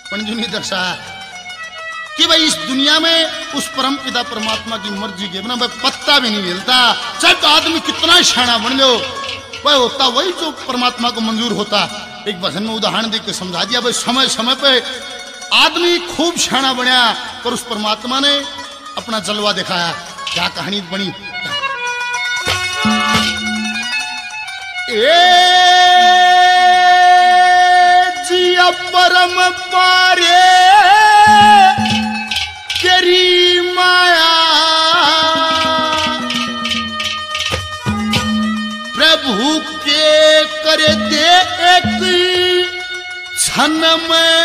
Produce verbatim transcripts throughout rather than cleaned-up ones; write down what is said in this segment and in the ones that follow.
पंडित ने दर्शाया कि भाई इस दुनिया में उस परम पिता परमात्मा की मर्जी के बिना भाई पत्ता भी नहीं हिलता। चाहे तो आदमी कितना शाना बन लो, वह होता वही जो परमात्मा को मंजूर होता। एक भजन में उदाहरण देकर समझा दिया भाई समय समय पे आदमी खूब शाना बनया पर उस परमात्मा ने अपना जलवा दिखाया। क्या कहानी बनी। ए जिया परम पारे तेरी माया प्रभु के कर दे एक क्षण में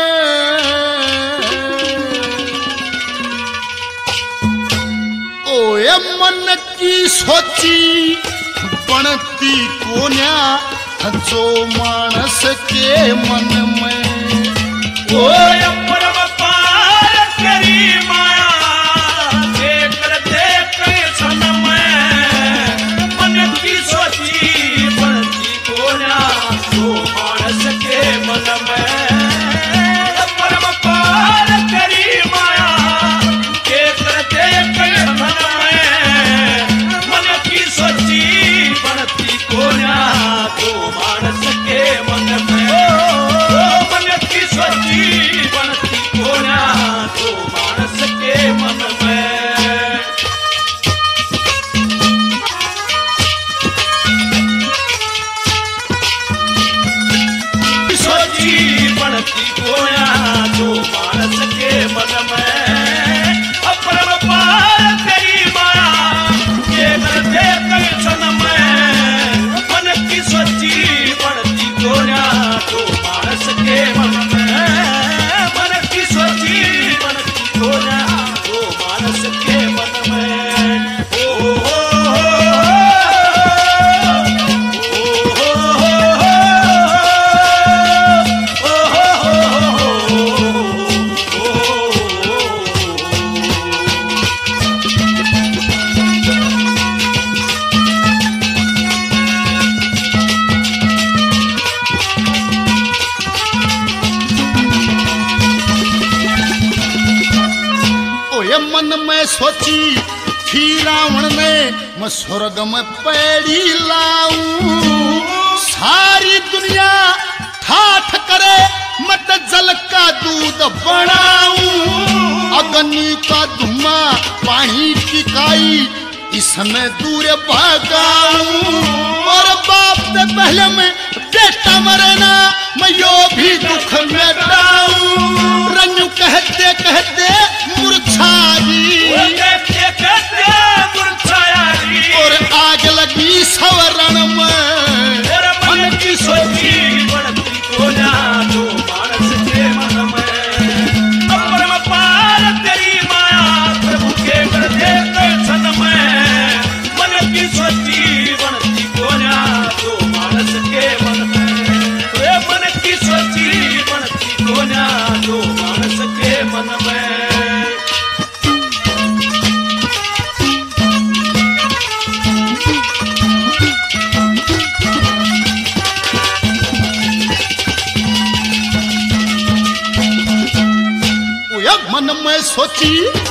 ओए मन की सोची बनती कोन्या जो मानस के मन में। ओए परम पार तेरी माया देख देख क्षण में मन की सोची बनती कोन्या जो मानस के मन में। परम पार तेरी माया देख देख क्षण में मन की सोची बनती कोन्या जो मानस के मन में। मन की सोची बनती कोन्या जो मानस के मन में। सोची बनती कोन्या जो मानस के मन में। अपरम पार तेरी माया ये करते कई क्षण में मन की सोची बनती कोन्या जो मानस के मन में। मन की सोची बनती कोन्या जो मानस के मन में। ओ हो मन में सोची थी रावण ने मैं स्वर्ग में पैड़ी लाऊं। सारी दुनिया ठाठ करे मत जल का दूध बनाऊं। अग्नि का धुआं पानी की काई इसमें दूर भगाऊं। और बाप से पहले में बेटा मरे ना मैं यो भी दुख मिटाऊं। रंजू कहते कहते मूर्छाई कहते कहते मूर्छाई और आग लगी सवरण में। मन की सोची बनती कोन्या जो मानस के मन में। परम पार तेरी माया प्रभु के कर दे क्षण में मन की सोची बनती कोन्या जो मानस के मन में। मन की सोची बनती कोन्या जो मानस के मन में। मन में सोची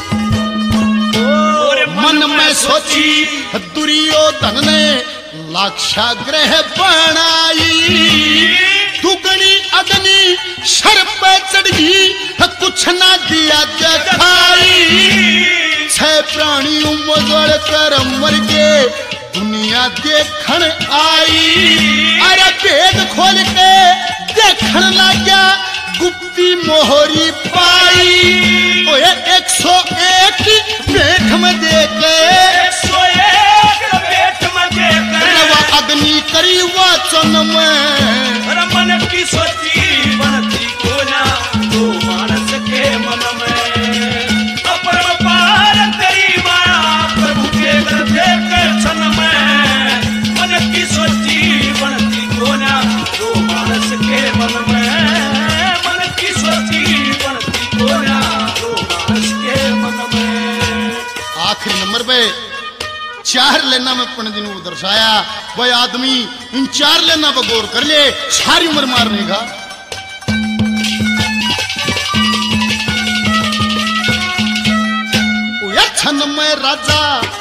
मन में सोची दुर्योधन ने लाक्षागृह बनाई। दुगनी अग्नि सर पे चढ़ी कुछ ना दिया दिखाई। छह प्राणी उमड़ कर मर के दुनिया देखन आई। अरे भेद खोल के देखन लगा गुप्ती मोहरी पाई। ओए एक सौ एक पेट में देके एक सौ एक पेट में देके अग्नि करी वचन में। मन की सोची बनती कोन्या जो मानस के मन में। अपरम पार तेरी माया प्रभु के कर दे क्षण में मन की सोची बनती कोन्या जो मानस के मन में। मन की सोची बनती कोन्या जो मानस के मन में। आखिरी नंबर पे चार लेना में पंडित जी ने दर्शाया। वह आदमी इन चार लेना पर गौर कर ले, सारी उम्र मारने का। छन में राजा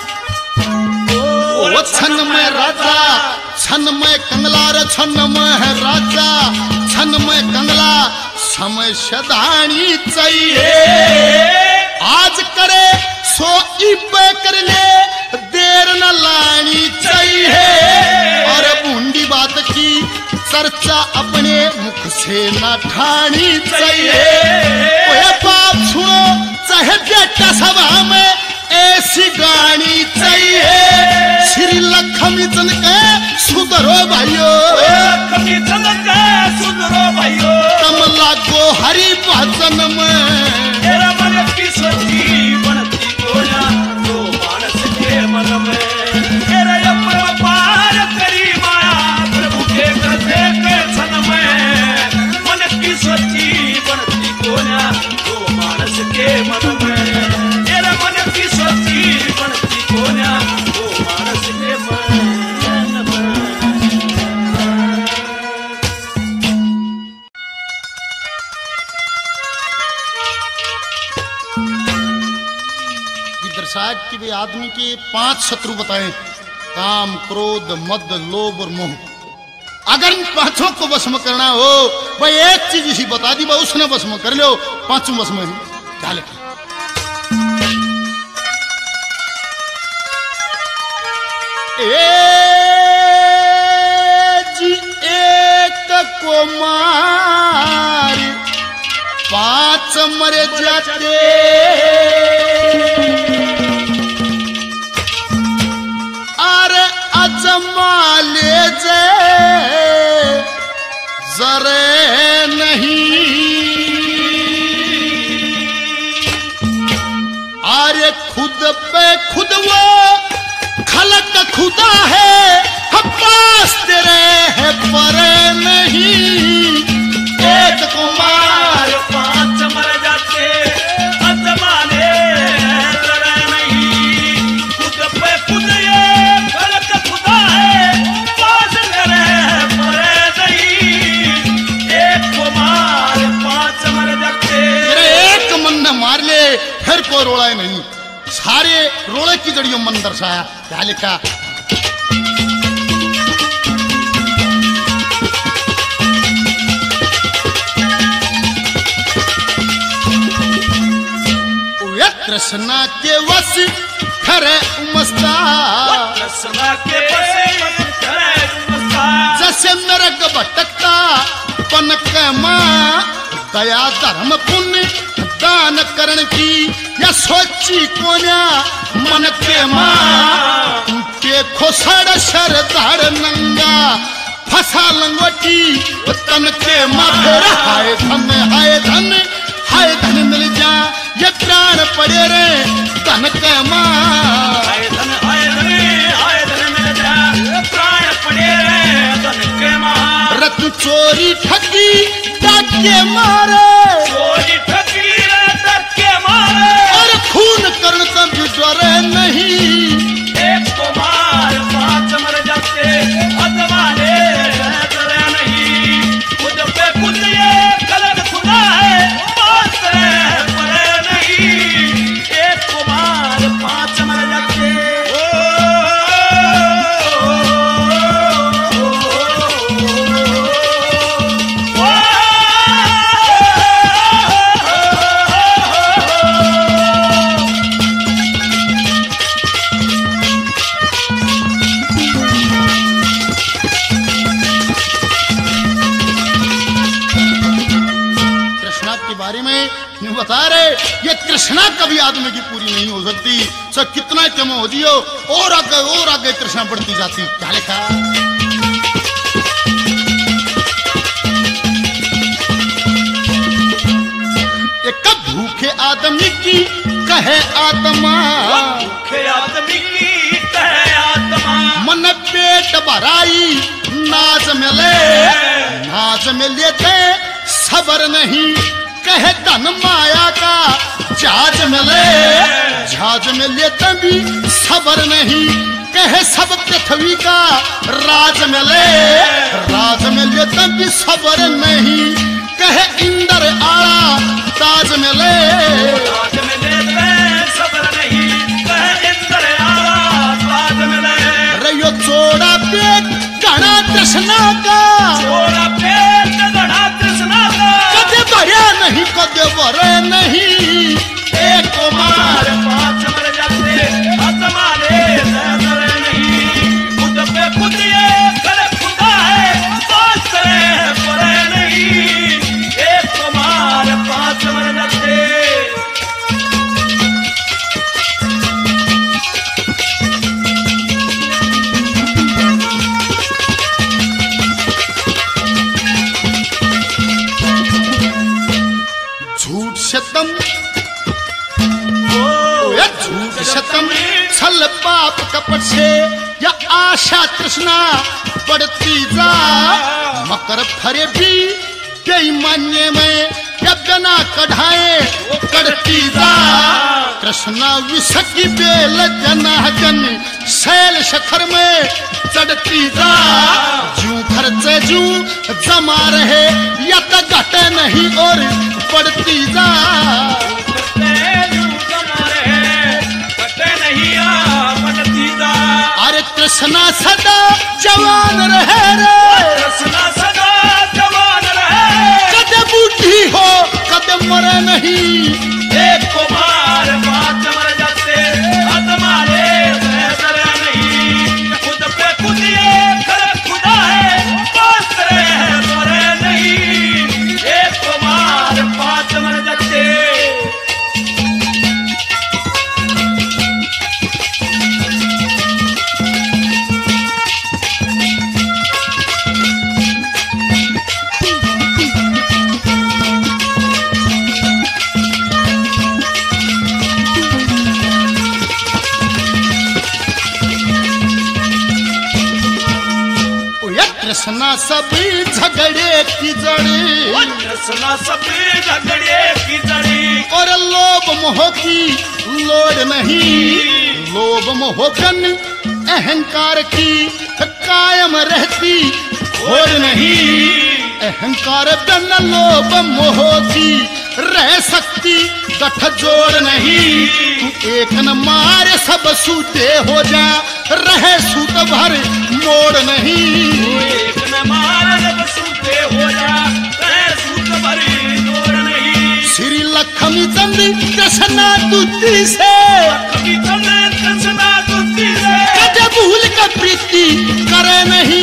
ओ छन में राजा छन में कंगला रे छन में है राजा छन में कंगला समय सदानी चाहिए आज करे सो इपे कर ले देर न लानी चाहिए और बूंदी बात की चर्चा अपने मुख से न ठानी चाहिए ओए बाप सुनो चाहे बेटा सभा में ऐसी गानी चाहिए श्री लक्ष्मी चंद के सुधरो भाइयों लक्ष्मी चंद के सुधरो भाइयों कमला को हरि भजन में तेरा मन की सच्ची बनती गोया जो मानस के मन में तेरा अपना पार करी माया प्रभु के करते के क्षण में मन की सच्ची बनती गोया जो मानस के मन में तेरा मन की सच्ची बनती गोया जो मानस के मन में दर्शात कि वे आदमी के पांच शत्रु बताए काम क्रोध मद लोभ और मोह अगर इन पांचों को भस्म करना हो भाई एक चीज इसी बता दी भाई उसने भस्म कर लो पांचों भस्म है क्या लिखा ए जी एक को मार पांच मर जाते अरे अजमा ले जे जरे नहीं अरे खुद पे खुद वो खलक खुदा है पास तेरे है पर नहीं एक कुमार पांच मर जाते अजमाने जरा नहीं खुद पे खुद ये खलक खुदा है पास तेरे पर नहीं एक कुमार पांच मर जाते तेरे एक मन ने मार ले फिर कोई रोड़ा नहीं सारे रोड़े की जड़ियों मन दर्शाया क्या लिखा कृष्णा के वश खरे उमस्ता कृष्णा के वश खरे उमस्ता जैसे नरक भटकता पनक माँ दया धर्म पुण्य दान करण की या सोची कोन्या मन के माँ के खोसड़ शर धार नंगा फसा लंगोटी तन के माँ फिर हाय धन हाय धन हाय धन मिल जा ये प्राण पड़े रे धन के माँ हाय धन हाय धन हाय धन मिल जा प्राण पड़े रे धन के माँ रत्न चोरी ठगी डाके मारे चोरी ठगी रे डाके मारे और खून कर्ण तब डरे नहीं एक कुमार पांच मर जाते अजमाने डरे नहीं खुद पे खुद ये गलत खुदा है पास पर नहीं एक कुमार पांच मर जाते बारे में नहीं बता रहे ये कृष्णा कभी आदमी की पूरी नहीं हो सकती सब कितना कम हो दियो और आगे और आगे कृष्णा बढ़ती जाती क्या लिखा एक भूखे आदमी की कहे आत्मा भूखे आदमी की कहे आत्मा मन पेट भराई नाच मिले नाच मिले थे सबर नहीं कहे धन माया का जहाज मिले जहाज मिले तभी सबर नहीं कहे सब पृथ्वी का राज मिले राज मिले तभी सबर नहीं कहे इंद्र आला ताज मिले राज मिले सबर नहीं छल पाप कपट से या आशा तृष्णा बढ़ती जा, मकर फरे भी बेईमान्य में या बिना कढ़ाए कड़ती जा। कृष्णा विषकी बेल जना जन शैल शखर में चढ़ती जा। जू खर्चे जू जमा रहे या तो घटे नहीं और बढ़ती जा। अरे कृष्णा सदा जवान रहे रे, कृष्णा सदा जवान रहे, कदे बूढ़ी हो कदे मरे नहीं। एक कुमार बात मर जाते तुम्हारे बेहतर नहीं, खुद पे खुद ये कर खुदा है, पास रहे मरे नहीं। एक कुमार बात मर जाते। कृष्णा सभी झगड़े की जड़ी, कृष्णा सभी झगड़े की जड़ी, और लोभ मोह की लोड़ नहीं। लोभ मोह गन अहंकार की कायम रहती होड़ नहीं। अहंकार बन लोभ मोह की रह सकती गठ जोड़ नहीं। तू एक न मारे सब सूते हो जा, रहे सूत भर मोड़ नहीं। एक न मारे सब सूते हो जा, रहे सूत भर मोड़ नहीं। श्री लक्ष्मी चंद कृष्णा तुझी से, लक्ष्मी चंद कृष्णा तुझी से, कदे भूल का प्रीति करे नहीं।